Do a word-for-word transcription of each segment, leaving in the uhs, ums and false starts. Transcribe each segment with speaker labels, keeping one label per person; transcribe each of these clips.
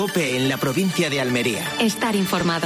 Speaker 1: COPE en la provincia de Almería.
Speaker 2: Estar informado.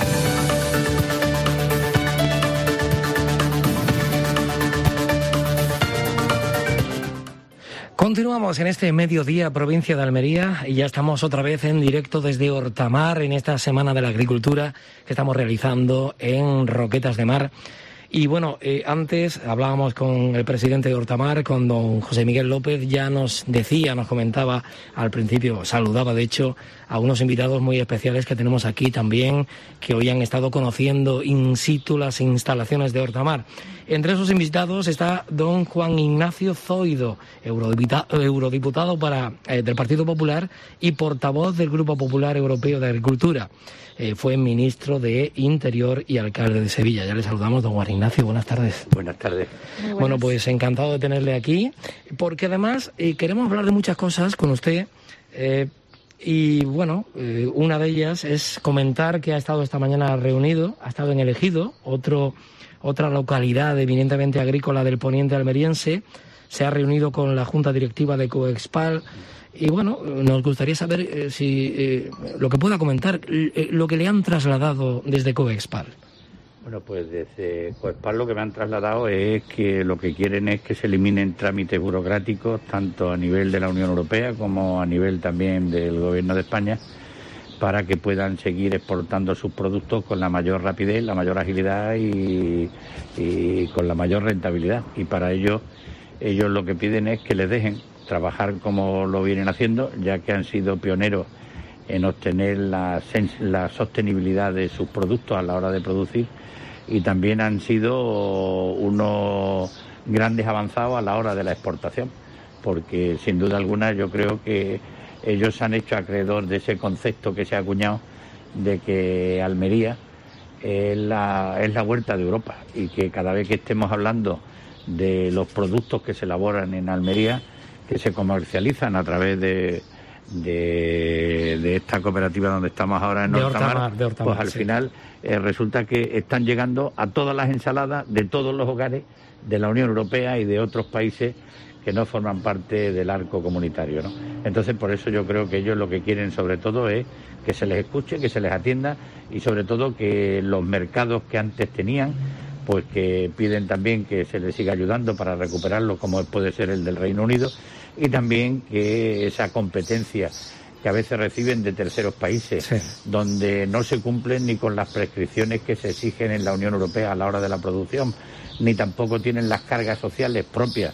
Speaker 3: Continuamos en este mediodía, provincia de Almería, y ya estamos otra vez en directo desde Hortamar en esta Semana de la Agricultura que estamos realizando en Roquetas de Mar. Y bueno, eh, antes hablábamos con el presidente de Hortamar, con don José Miguel López, ya nos decía, nos comentaba al principio, saludaba de hecho a unos invitados muy especiales que tenemos aquí también, que hoy han estado conociendo in situ las instalaciones de Hortamar. Entre esos invitados está don Juan Ignacio Zoido, eurodiputado, eurodiputado para, eh, del Partido Popular y portavoz del Grupo Popular Europeo de Agricultura. Eh, fue ministro de Interior y alcalde de Sevilla. Ya le saludamos, don Juan Ignacio. Buenas tardes.
Speaker 4: Buenas tardes.
Speaker 3: Bueno, pues encantado de tenerle aquí, porque además eh, queremos hablar de muchas cosas con usted. Eh, y bueno, eh, una de ellas es comentar que ha estado esta mañana reunido, ha estado en El Ejido, otro, otra localidad eminentemente agrícola del poniente almeriense. Se ha reunido con la Junta Directiva de Coexpal. Y bueno, nos gustaría saber eh, si eh, lo que pueda comentar, eh, lo que le han trasladado desde Coexpal.
Speaker 4: Bueno, pues desde Coexpal lo que me han trasladado es que lo que quieren es que se eliminen trámites burocráticos, tanto a nivel de la Unión Europea como a nivel también del Gobierno de España, para que puedan seguir exportando sus productos con la mayor rapidez, la mayor agilidad y, y con la mayor rentabilidad. Y para ello, ellos lo que piden es que les dejen trabajar como lo vienen haciendo, ya que han sido pioneros en obtener la, la sostenibilidad de sus productos a la hora de producir, y también han sido unos grandes avanzados a la hora de la exportación, porque sin duda alguna yo creo que ellos se han hecho acreedor de ese concepto que se ha acuñado de que Almería es la, es la huerta de Europa, y que cada vez que estemos hablando de los productos que se elaboran en Almería, que se comercializan a través de, de, de esta cooperativa donde estamos ahora en Hortamar, pues al sí. final eh, resulta que están llegando a todas las ensaladas de todos los hogares de la Unión Europea y de otros países que no forman parte del arco comunitario, ¿no? Entonces, por eso yo creo que ellos lo que quieren sobre todo es que se les escuche, que se les atienda, y sobre todo que los mercados que antes tenían, pues que piden también que se les siga ayudando para recuperarlo, como puede ser el del Reino Unido, y también que esa competencia que a veces reciben de terceros países, sí. donde no se cumplen ni con las prescripciones que se exigen en la Unión Europea a la hora de la producción, ni tampoco tienen las cargas sociales propias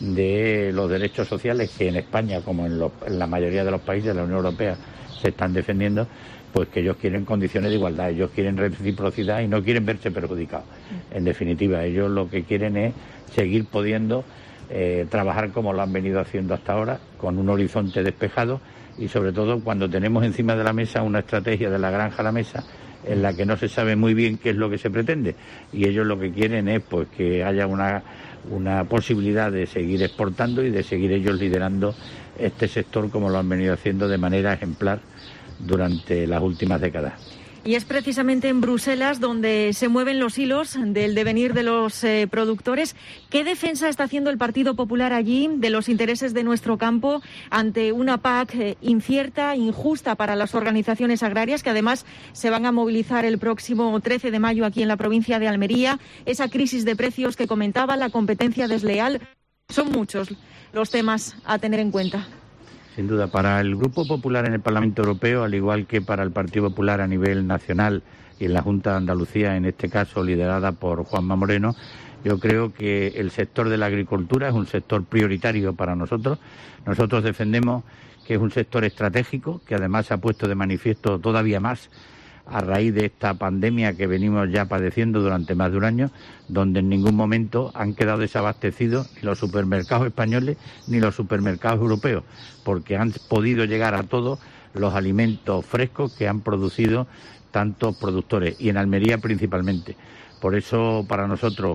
Speaker 4: de los derechos sociales que en España, como en, lo, en la mayoría de los países de la Unión Europea, se están defendiendo, pues que ellos quieren condiciones de igualdad, ellos quieren reciprocidad y no quieren verse perjudicados. En definitiva, ellos lo que quieren es seguir pudiendo eh, trabajar como lo han venido haciendo hasta ahora, con un horizonte despejado, y sobre todo cuando tenemos encima de la mesa una estrategia de la granja a la mesa en la que no se sabe muy bien qué es lo que se pretende, y ellos lo que quieren es pues que haya una, una posibilidad de seguir exportando y de seguir ellos liderando este sector como lo han venido haciendo de manera ejemplar durante las últimas décadas.
Speaker 5: Y es precisamente en Bruselas donde se mueven los hilos del devenir de los eh, productores. ¿Qué defensa está haciendo el Partido Popular allí de los intereses de nuestro campo ante una P A C eh, incierta, injusta para las organizaciones agrarias, que además se van a movilizar el próximo trece de mayo aquí en la provincia de Almería? Esa crisis de precios que comentaba, la competencia desleal. Son muchos los temas a tener en cuenta.
Speaker 4: Sin duda, para el Grupo Popular en el Parlamento Europeo, al igual que para el Partido Popular a nivel nacional y en la Junta de Andalucía, en este caso liderada por Juanma Moreno, yo creo que el sector de la agricultura es un sector prioritario para nosotros. Nosotros defendemos que es un sector estratégico, que además se ha puesto de manifiesto todavía más a raíz de esta pandemia que venimos ya padeciendo durante más de un año, donde en ningún momento han quedado desabastecidos ni los supermercados españoles ni los supermercados europeos, porque han podido llegar a todos los alimentos frescos que han producido tantos productores, y en Almería principalmente. Por eso, para nosotros,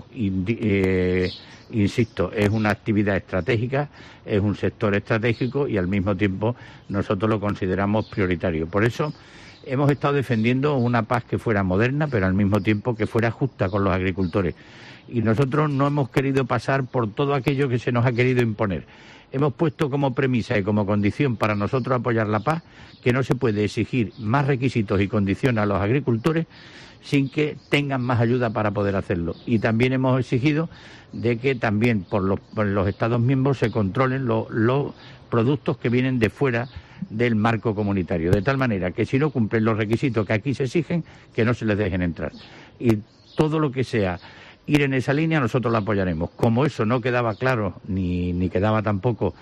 Speaker 4: eh, insisto, es una actividad estratégica, es un sector estratégico, y al mismo tiempo nosotros lo consideramos prioritario. Por eso, hemos estado defendiendo una PAC que fuera moderna, pero al mismo tiempo que fuera justa con los agricultores. Y nosotros no hemos querido pasar por todo aquello que se nos ha querido imponer. Hemos puesto como premisa y como condición para nosotros apoyar la PAC que no se puede exigir más requisitos y condiciones a los agricultores sin que tengan más ayuda para poder hacerlo. Y también hemos exigido de que también por los, por los Estados miembros se controlen los, los productos que vienen de fuera del marco comunitario, de tal manera que si no cumplen los requisitos que aquí se exigen, que no se les dejen entrar. Y todo lo que sea ir en esa línea, nosotros la apoyaremos. Como eso no quedaba claro, ni, ni quedaba tampoco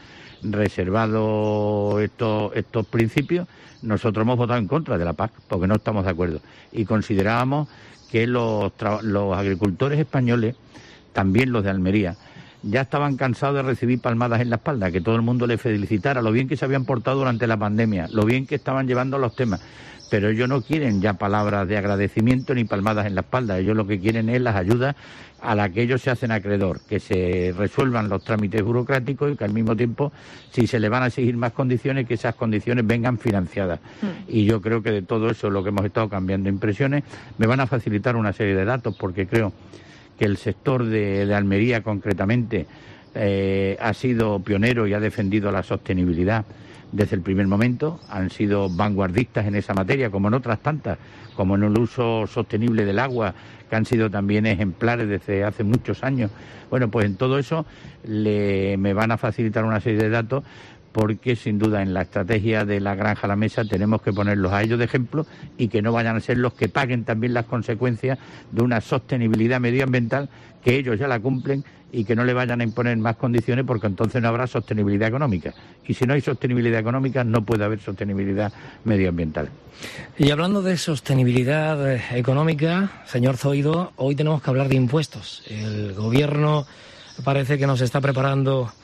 Speaker 4: reservado estos, estos principios, nosotros hemos votado en contra de la PAC, porque no estamos de acuerdo. Y considerábamos que los, los agricultores españoles, también los de Almería, ya estaban cansados de recibir palmadas en la espalda, que todo el mundo les felicitara lo bien que se habían portado durante la pandemia, lo bien que estaban llevando los temas. Pero ellos no quieren ya palabras de agradecimiento ni palmadas en la espalda. Ellos lo que quieren es las ayudas a las que ellos se hacen acreedor, que se resuelvan los trámites burocráticos y que al mismo tiempo, si se le van a exigir más condiciones, que esas condiciones vengan financiadas. Mm. Y yo creo que de todo eso es lo que hemos estado cambiando impresiones. Me van a facilitar una serie de datos porque creo que el sector de, de Almería concretamente eh, ha sido pionero y ha defendido la sostenibilidad desde el primer momento, han sido vanguardistas en esa materia, como en otras tantas, como en el uso sostenible del agua, que han sido también ejemplares desde hace muchos años. Bueno, pues en todo eso le, me van a facilitar una serie de datos, porque sin duda en la estrategia de la granja a la mesa tenemos que ponerlos a ellos de ejemplo y que no vayan a ser los que paguen también las consecuencias de una sostenibilidad medioambiental que ellos ya la cumplen y que no le vayan a imponer más condiciones, porque entonces no habrá sostenibilidad económica. Y si no hay sostenibilidad económica, no puede haber sostenibilidad medioambiental.
Speaker 3: Y hablando de sostenibilidad económica, señor Zoido, hoy tenemos que hablar de impuestos. El Gobierno parece que nos está preparando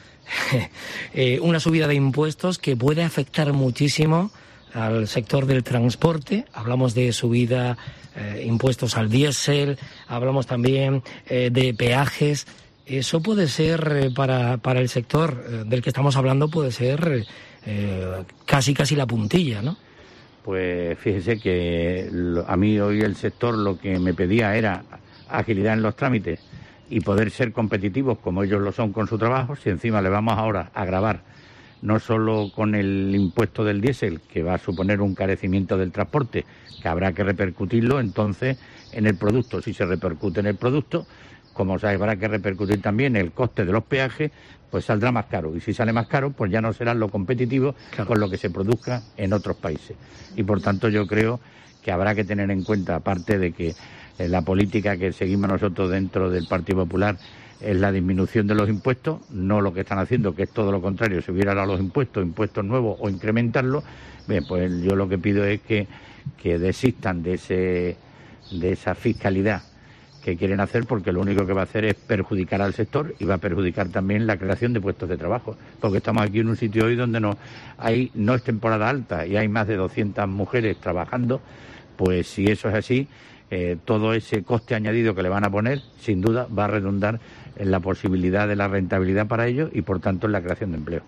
Speaker 3: eh, una subida de impuestos que puede afectar muchísimo al sector del transporte. Hablamos de subida, eh, impuestos al diésel, hablamos también eh, de peajes. Eso puede ser, eh, para, para el sector eh, del que estamos hablando, puede ser eh, casi casi la puntilla, ¿no?
Speaker 4: Pues fíjese que lo, a mí hoy el sector lo que me pedía era agilidad en los trámites y poder ser competitivos como ellos lo son con su trabajo. Si encima le vamos ahora a gravar no solo con el impuesto del diésel, que va a suponer un carecimiento del transporte, que habrá que repercutirlo entonces en el producto. Si se repercute en el producto, como o sea, habrá que repercutir también el coste de los peajes, pues saldrá más caro. Y si sale más caro, pues ya no será lo competitivo claro. con lo que se produzca en otros países. Y por tanto yo creo que habrá que tener en cuenta, aparte de que eh, la política que seguimos nosotros dentro del Partido Popular es la disminución de los impuestos, no lo que están haciendo, que es todo lo contrario, subir ahora los impuestos, impuestos nuevos o incrementarlos. Bien, pues yo lo que pido es que, que desistan de ese de esa fiscalidad que quieren hacer, porque lo único que va a hacer es perjudicar al sector y va a perjudicar también la creación de puestos de trabajo, porque estamos aquí en un sitio hoy donde no hay no es temporada alta y hay más de doscientas mujeres trabajando. Pues si eso es así, eh, todo ese coste añadido que le van a poner, sin duda va a redundar en la posibilidad de la rentabilidad para ellos y, por tanto, en la creación de empleo.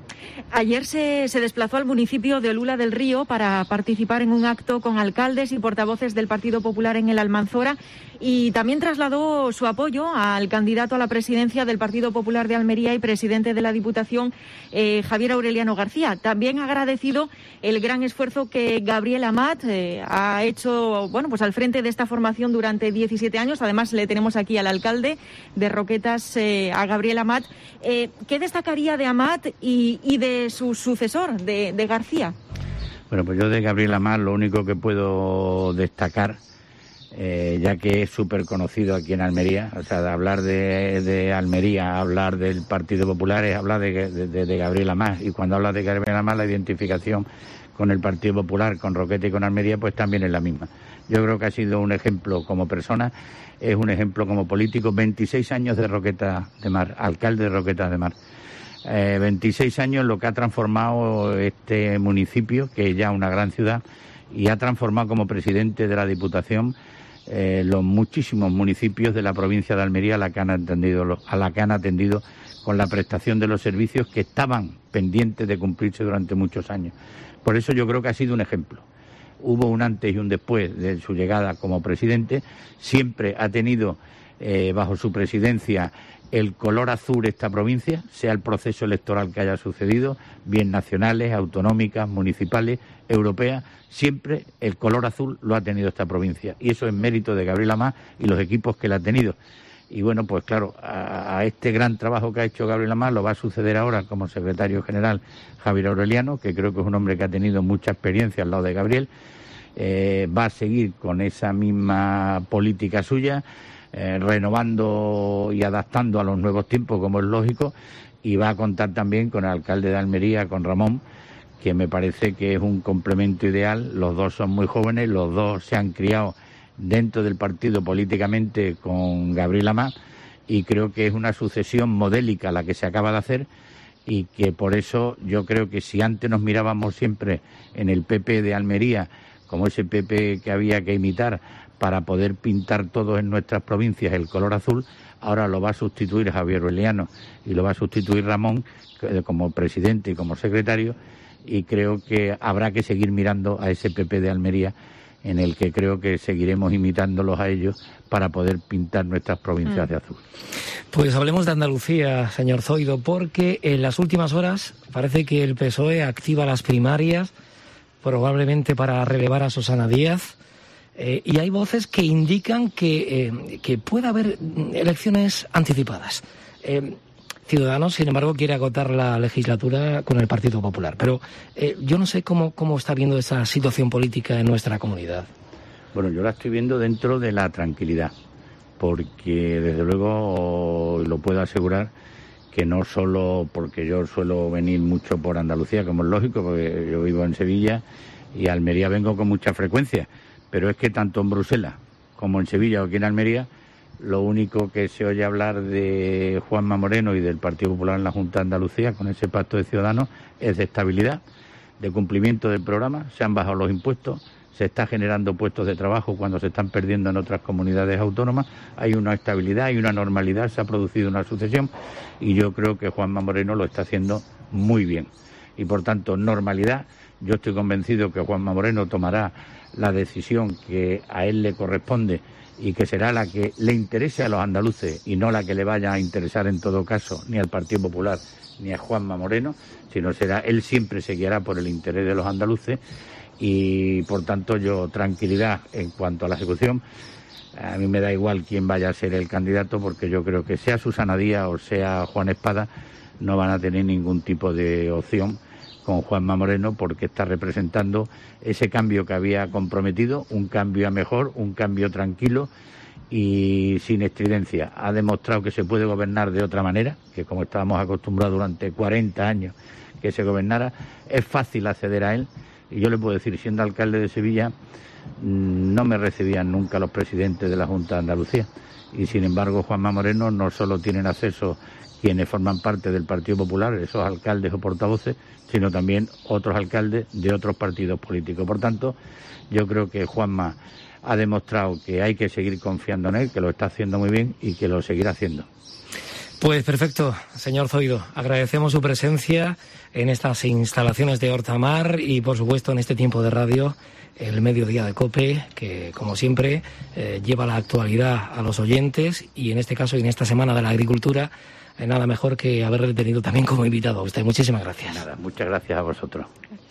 Speaker 5: Ayer se, se desplazó al municipio de Olula del Río para participar en un acto con alcaldes y portavoces del Partido Popular en el Almanzora, y también trasladó su apoyo al candidato a la presidencia del Partido Popular de Almería y presidente de la Diputación, eh, Javier Aureliano García. También ha agradecido el gran esfuerzo que Gabriel Amat eh, ha hecho, bueno, pues al frente de esta formación durante diecisiete años. Además, le tenemos aquí al alcalde de Roquetas, eh, a Gabriel Amat. Eh, ¿Qué destacaría de Amat y, y de su sucesor, de, de García?
Speaker 4: Bueno, pues yo de Gabriel Amat lo único que puedo destacar, eh, ya que es súper conocido aquí en Almería, o sea, de hablar de, de Almería, hablar del Partido Popular es hablar de, de, de Gabriel Amat, y cuando habla de Gabriel Amat la identificación con el Partido Popular, con Roquetas y con Almería, pues también es la misma. Yo creo que ha sido un ejemplo como persona, es un ejemplo como político. veintiséis años de Roquetas de Mar, alcalde de Roquetas de Mar. Eh, veintiséis años lo que ha transformado este municipio, que es ya una gran ciudad, y ha transformado como presidente de la Diputación eh, los muchísimos municipios de la provincia de Almería a la que han atendido, a la que han atendido con la prestación de los servicios que estaban pendientes de cumplirse durante muchos años. Por eso yo creo que ha sido un ejemplo. hubo un antes y un después de su llegada como presidente. Siempre ha tenido eh, bajo su presidencia el color azul esta provincia, sea el proceso electoral que haya sucedido, bien nacionales, autonómicas, municipales, europeas, siempre el color azul lo ha tenido esta provincia. Y eso es mérito de Gabriel Amar y los equipos que la ha tenido. Y bueno, pues claro, a, a este gran trabajo que ha hecho Gabriel Amar lo va a suceder ahora como secretario general Javier Aureliano, que creo que es un hombre que ha tenido mucha experiencia al lado de Gabriel. Eh, va a seguir con esa misma política suya, Eh, renovando y adaptando a los nuevos tiempos, como es lógico, y va a contar también con el alcalde de Almería, con Ramón, que me parece que es un complemento ideal. Los dos son muy jóvenes, los dos se han criado dentro del partido políticamente con Gabriel Amar, y creo que es una sucesión modélica la que se acaba de hacer, y que por eso yo creo que si antes nos mirábamos siempre en el P P de Almería como ese P P que había que imitar para poder pintar todos en nuestras provincias el color azul, ahora lo va a sustituir Javier Aureliano y lo va a sustituir Ramón como presidente y como secretario, y creo que habrá que seguir mirando a ese P P de Almería, en el que creo que seguiremos imitándolos a ellos para poder pintar nuestras provincias mm. de azul.
Speaker 3: Pues hablemos de Andalucía, señor Zoido, porque en las últimas horas parece que el P S O E activa las primarias, probablemente para relevar a Susana Díaz. Eh, y hay voces que indican que, eh, que puede haber elecciones anticipadas. Eh, Ciudadanos, sin embargo, quiere agotar la legislatura con el Partido Popular. Pero eh, yo no sé cómo, cómo está viendo esa situación política en nuestra comunidad.
Speaker 4: Bueno, yo la estoy viendo dentro de la tranquilidad, porque desde luego lo puedo asegurar que no solo porque yo suelo venir mucho por Andalucía, como es lógico, porque yo vivo en Sevilla y a Almería vengo con mucha frecuencia. Pero es que tanto en Bruselas como en Sevilla o aquí en Almería, lo único que se oye hablar de Juanma Moreno y del Partido Popular en la Junta de Andalucía, con ese pacto de Ciudadanos, es de estabilidad, de cumplimiento del programa. Se han bajado los impuestos, se está generando puestos de trabajo cuando se están perdiendo en otras comunidades autónomas. Hay una estabilidad, hay una normalidad, se ha producido una sucesión, y yo creo que Juanma Moreno lo está haciendo muy bien. Y por tanto, normalidad. Yo estoy convencido que Juanma Moreno tomará la decisión que a él le corresponde y que será la que le interese a los andaluces y no la que le vaya a interesar en todo caso ni al Partido Popular ni a Juanma Moreno, sino será él siempre se guiará por el interés de los andaluces, y por tanto yo tranquilidad en cuanto a la ejecución. A mí me da igual quién vaya a ser el candidato, porque yo creo que sea Susana Díaz o sea Juan Espada no van a tener ningún tipo de opción con Juanma Moreno, porque está representando ese cambio que había comprometido, un cambio a mejor, un cambio tranquilo y sin estridencia. Ha demostrado que se puede gobernar de otra manera, que como estábamos acostumbrados durante cuarenta años que se gobernara, es fácil acceder a él. Y yo le puedo decir, siendo alcalde de Sevilla, no me recibían nunca los presidentes de la Junta de Andalucía, y sin embargo Juanma Moreno no solo tienen acceso quienes forman parte del Partido Popular, esos alcaldes o portavoces, sino también otros alcaldes de otros partidos políticos. Por tanto, yo creo que Juanma ha demostrado que hay que seguir confiando en él, que lo está haciendo muy bien y que lo seguirá haciendo.
Speaker 3: Pues perfecto, señor Zoido. Agradecemos su presencia en estas instalaciones de Hortamar y, por supuesto, en este tiempo de radio, el Mediodía de COPE, que, como siempre, eh, lleva la actualidad a los oyentes, y en este caso y en esta Semana de la Agricultura, nada mejor que haberle tenido también como invitado a usted. Muchísimas gracias.
Speaker 4: Nada, muchas gracias a vosotros.